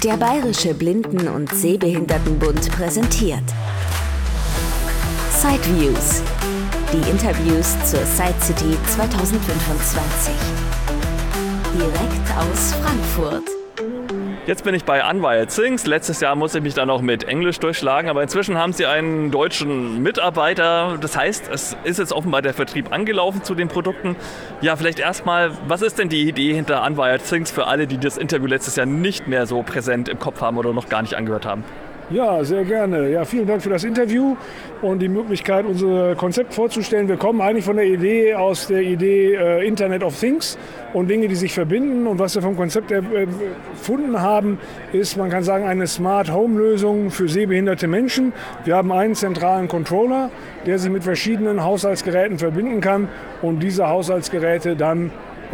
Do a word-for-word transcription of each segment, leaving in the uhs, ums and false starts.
Der Bayerische Blinden- und Sehbehindertenbund präsentiert Sideviews, die Interviews zur Side City zwanzig fünfundzwanzig. Direkt aus Frankfurt. Jetzt bin ich bei Unwired Things. Letztes Jahr musste ich mich dann noch mit Englisch durchschlagen, aber inzwischen haben sie einen deutschen Mitarbeiter. Das heißt, es ist jetzt offenbar der Vertrieb angelaufen zu den Produkten. Ja, vielleicht erstmal, was ist denn die Idee hinter Unwired Things für alle, die das Interview letztes Jahr nicht mehr so präsent im Kopf haben oder noch gar nicht angehört haben? Ja, sehr gerne. Ja, vielen Dank für das Interview und die Möglichkeit, unser Konzept vorzustellen. Wir kommen eigentlich von der Idee aus der Idee äh, Internet of Things und Dinge, die sich verbinden. Und was wir vom Konzept erfunden haben, ist, man kann sagen, eine Smart Home Lösung für sehbehinderte Menschen. Wir haben einen zentralen Controller, der sich mit verschiedenen Haushaltsgeräten verbinden kann und diese Haushaltsgeräte dann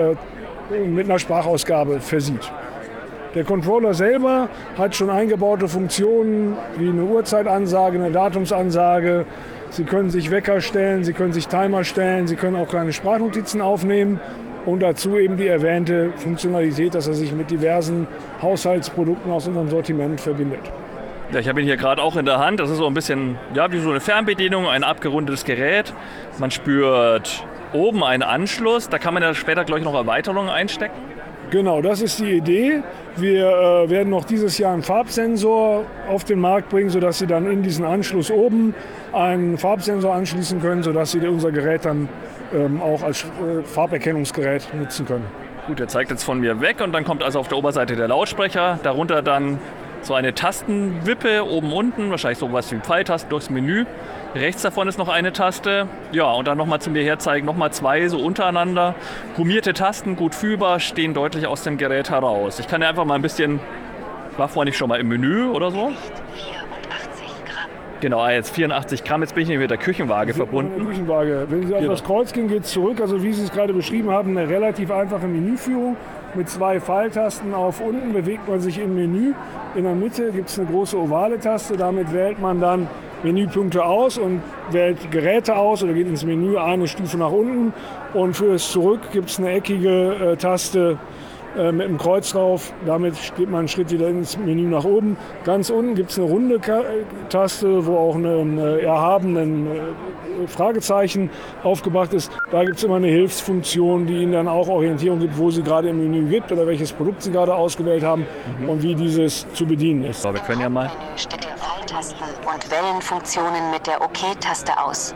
äh, mit einer Sprachausgabe versieht. Der Controller selber hat schon eingebaute Funktionen wie eine Uhrzeitansage, eine Datumsansage. Sie können sich Wecker stellen, Sie können sich Timer stellen, Sie können auch kleine Sprachnotizen aufnehmen und dazu eben die erwähnte Funktionalität, dass er sich mit diversen Haushaltsprodukten aus unserem Sortiment verbindet. Ja, ich habe ihn hier gerade auch in der Hand. Das ist so ein bisschen ja, wie so eine Fernbedienung, ein abgerundetes Gerät. Man spürt oben einen Anschluss. Da kann man ja später, glaube ich, noch Erweiterungen einstecken. Genau, das ist die Idee. Wir äh, werden noch dieses Jahr einen Farbsensor auf den Markt bringen, sodass Sie dann in diesen Anschluss oben einen Farbsensor anschließen können, sodass Sie unser Gerät dann ähm, auch als äh, Farberkennungsgerät nutzen können. Gut, der zeigt jetzt von mir weg und dann kommt also auf der Oberseite der Lautsprecher, darunter dann so eine Tastenwippe oben unten, wahrscheinlich so was wie Pfeiltasten durchs Menü. Rechts davon ist noch eine Taste. Ja, und dann nochmal zu mir herzeigen, nochmal zwei so untereinander. Gummierte Tasten, gut fühlbar, stehen deutlich aus dem Gerät heraus. Ich kann ja einfach mal ein bisschen, ich war vorhin nicht schon mal im Menü oder so. vierundachtzig Gramm. Genau, jetzt vierundachtzig Gramm, jetzt bin ich nicht mit der Küchenwaage verbunden. Mit der Küchenwaage. Wenn Sie auf Genau. das Kreuz gehen, geht es zurück. Also wie Sie es gerade beschrieben haben, eine relativ einfache Menüführung. Mit zwei Pfeiltasten auf unten bewegt man sich im Menü. In der Mitte gibt es eine große ovale Taste. Damit wählt man dann Menüpunkte aus und wählt Geräte aus oder geht ins Menü eine Stufe nach unten. Und für das Zurück gibt es eine eckige äh, Taste äh, mit einem Kreuz drauf. Damit geht man einen Schritt wieder ins Menü nach oben. Ganz unten gibt es eine runde Ka- Taste, wo auch ein äh, erhabenen äh, Fragezeichen aufgebracht ist. Da gibt es immer eine Hilfsfunktion, die Ihnen dann auch Orientierung gibt, wo Sie gerade im Menü gibt oder welches Produkt Sie gerade ausgewählt haben mhm. und wie dieses zu bedienen ist. So, wir können ja mal. Steht den Pfeiltasten und Wellenfunktionen mit der OK-Taste aus.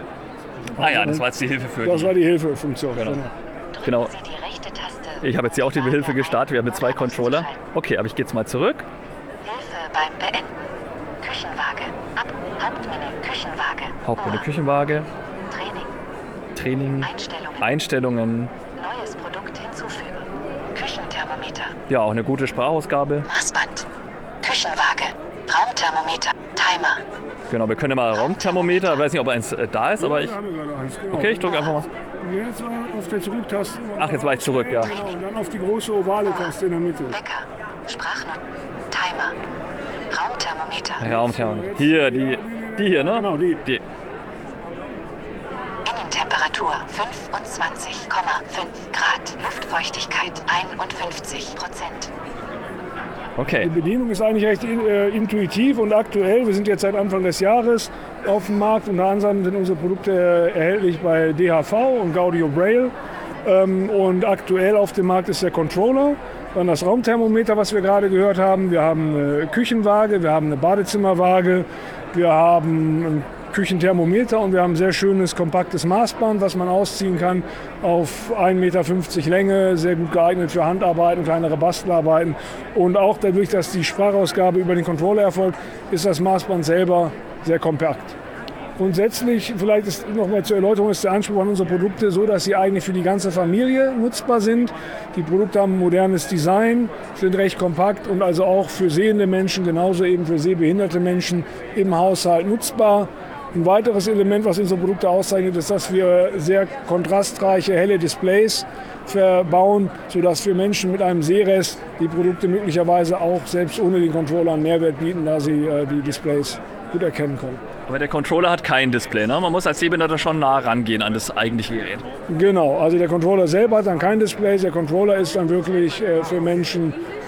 Ah ja, das war jetzt die Hilfe für Das die. war die Hilfefunktion. Genau. Genau. Genau. Sie die rechte Taste. Ich habe jetzt hier auch die Hilfe gestartet, wir haben mit zwei Controller. Okay, aber ich gehe jetzt mal zurück. Hilfe beim Beenden. Küchenwaage. Ab. Hauptmenü Küchenwaage. Hauptmenü Küchenwaage. Training. Training. Einstellungen. Einstellungen. Neues Produkt hinzufügen. Küchenthermometer. Ja, auch eine gute Sprachausgabe. Maßband. Küchenwaage. Raumthermometer. Timer. Genau, wir können ja mal Raumthermometer, ich weiß nicht, ob eins äh, da ist, aber ich... Da haben wir gerade eins, genau. Okay, ich drücke einfach mal. Jetzt mal auf der Zurücktaste. Ach, jetzt war ich zurück, ja. Genau, und dann auf die große ovale Taste in der Mitte. Wecker. Sprachnoten. Timer. Raumthermometer. Ja, Raumthermometer. Hier, die, die hier, ne? Genau, die. Die. Innentemperatur fünfundzwanzig Komma fünf Grad. Luftfeuchtigkeit einundfünfzig Prozent. Die Okay. Bedienung ist eigentlich recht äh, intuitiv und aktuell. Wir sind jetzt seit Anfang des Jahres auf dem Markt. Unter anderem sind unsere Produkte äh, erhältlich bei D H V und Gaudio Braille. Ähm, und aktuell auf dem Markt ist der Controller, dann das Raumthermometer, was wir gerade gehört haben. Wir haben eine Küchenwaage, wir haben eine Badezimmerwaage, wir haben ein Küchenthermometer und wir haben ein sehr schönes, kompaktes Maßband, was man ausziehen kann auf ein Meter fünfzig Länge, sehr gut geeignet für Handarbeiten, kleinere Bastelarbeiten. Und auch dadurch, dass die Sprachausgabe über den Controller erfolgt, ist das Maßband selber sehr kompakt. Grundsätzlich, vielleicht ist nochmal zur Erläuterung, ist der Anspruch an unsere Produkte so, dass sie eigentlich für die ganze Familie nutzbar sind. Die Produkte haben ein modernes Design, sind recht kompakt und also auch für sehende Menschen, genauso eben für sehbehinderte Menschen im Haushalt nutzbar. Ein weiteres Element, was unsere Produkte auszeichnet, ist, dass wir sehr kontrastreiche, helle Displays verbauen, sodass für Menschen mit einem Sehrest die Produkte möglicherweise auch selbst ohne den Controller einen Mehrwert bieten, da sie äh, die Displays gut erkennen können. Aber der Controller hat kein Display, ne? Man muss als Sehbehinderter schon nah rangehen an das eigentliche Gerät. Genau, also der Controller selber hat dann kein Display. Der Controller ist dann wirklich äh, für Menschen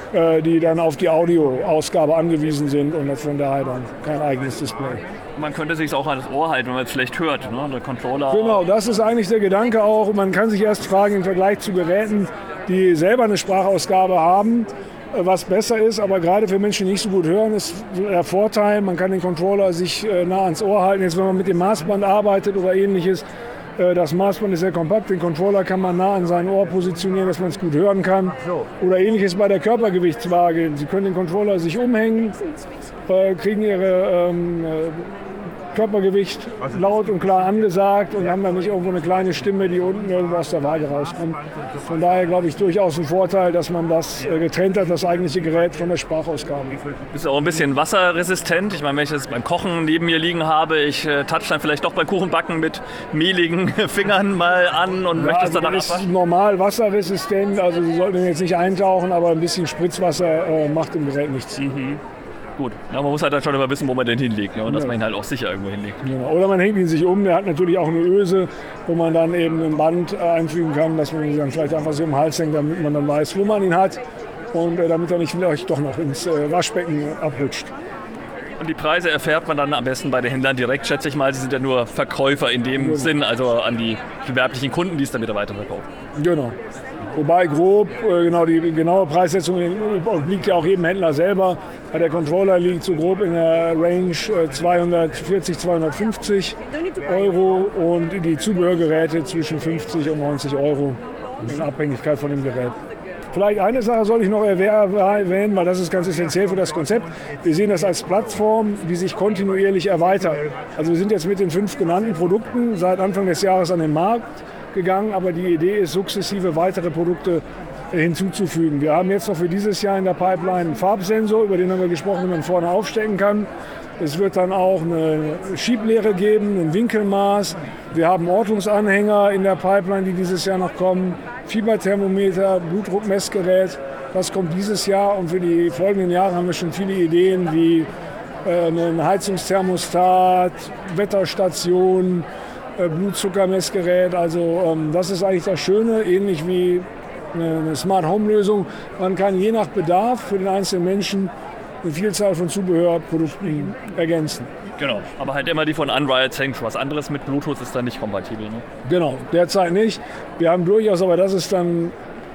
äh, die dann auf die Audioausgabe angewiesen sind und von daher dann kein eigenes Display. Man könnte sich auch an das Ohr halten, wenn man es schlecht hört, ne? Der Controller. Genau, das ist eigentlich der Gedanke auch. Man kann sich erst fragen im Vergleich zu Geräten, die selber eine Sprachausgabe haben, was besser ist, aber gerade für Menschen, die nicht so gut hören, ist der Vorteil, man kann den Controller sich nah ans Ohr halten. Jetzt, wenn man mit dem Maßband arbeitet oder ähnliches, das Maßband ist sehr kompakt, den Controller kann man nah an sein Ohr positionieren, dass man es gut hören kann. Oder ähnliches bei der Körpergewichtswaage. Sie können den Controller sich umhängen, kriegen ihre ähm, Körpergewicht laut und klar angesagt und haben dann nicht irgendwo eine kleine Stimme, die unten irgendwo aus der Waage rauskommt. Von daher glaube ich durchaus ein Vorteil, dass man das getrennt hat, das eigentliche Gerät von der Sprachausgabe. Ist auch ein bisschen wasserresistent. Ich meine, wenn ich das beim Kochen neben mir liegen habe, ich äh, touch dann vielleicht doch beim Kuchenbacken mit mehligen Fingern mal an und ja, möchte es also dann ist abwaschen. Normal wasserresistent, also Sie sollten jetzt nicht eintauchen, aber ein bisschen Spritzwasser äh, macht im Gerät nichts. Mhm. Gut, ja, man muss halt dann schon immer wissen, wo man den hinlegt, ne? Und dass man ihn halt auch sicher irgendwo hinlegt. Genau. Oder man hängt ihn sich um, der hat natürlich auch eine Öse, wo man dann eben ein Band einfügen kann, dass man ihn dann vielleicht einfach so im Hals hängt, damit man dann weiß, wo man ihn hat und äh, damit er nicht vielleicht doch noch ins äh, Waschbecken abrutscht. Und die Preise erfährt man dann am besten bei den Händlern direkt, schätze ich mal. Sie sind ja nur Verkäufer in dem genau. Sinn, also an die gewerblichen Kunden, die es dann wieder weiterverkaufen. Genau. Wobei grob, äh, genau die genaue Preissetzung liegt ja auch jedem Händler selber. Der Controller liegt so grob in der Range äh, zweihundertvierzig, zweihundertfünfzig Euro und die Zubehörgeräte zwischen fünfzig und neunzig Euro in Abhängigkeit von dem Gerät. Vielleicht eine Sache soll ich noch erwähnen, weil das ist ganz essentiell für das Konzept. Wir sehen das als Plattform, die sich kontinuierlich erweitert. Also wir sind jetzt mit den fünf genannten Produkten seit Anfang des Jahres an den Markt gegangen, aber die Idee ist, sukzessive weitere Produkte hinzuzufügen. Wir haben jetzt noch für dieses Jahr in der Pipeline einen Farbsensor, über den haben wir gesprochen, den man vorne aufstecken kann. Es wird dann auch eine Schieblehre geben, ein Winkelmaß. Wir haben Ortungsanhänger in der Pipeline, die dieses Jahr noch kommen. Fieberthermometer, Blutdruckmessgerät, das kommt dieses Jahr. Und für die folgenden Jahre haben wir schon viele Ideen wie äh, ein Heizungsthermostat, Wetterstation, äh, Blutzuckermessgerät. Also ähm, das ist eigentlich das Schöne, ähnlich wie eine, eine Smart-Home-Lösung. Man kann je nach Bedarf für den einzelnen Menschen eine Vielzahl von Zubehörprodukten ergänzen. Genau, aber halt immer die von Unwired Things. Was anderes mit Bluetooth ist dann nicht kompatibel. Ne? Genau, derzeit nicht. Wir haben durchaus, aber das ist dann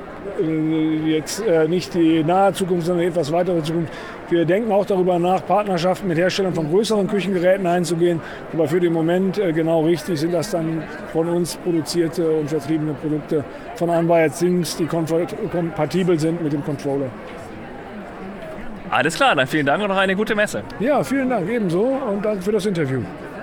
äh, jetzt äh, nicht die nahe Zukunft, sondern etwas weitere Zukunft. Wir denken auch darüber nach, Partnerschaften mit Herstellern von größeren Küchengeräten einzugehen. Aber für den Moment äh, genau richtig sind das dann von uns produzierte und vertriebene Produkte von Unwired Things, die kompatibel sind mit dem Controller. Alles klar, dann vielen Dank und noch eine gute Messe. Ja, vielen Dank ebenso und danke für das Interview.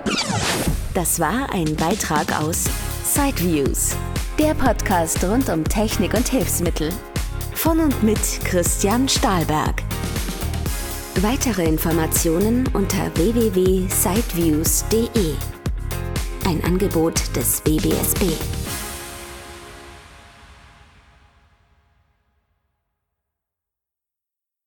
Das war ein Beitrag aus Sideviews, der Podcast rund um Technik und Hilfsmittel. Von und mit Christian Stahlberg. Weitere Informationen unter w w w punkt sideviews punkt d e. Ein Angebot des W B S B.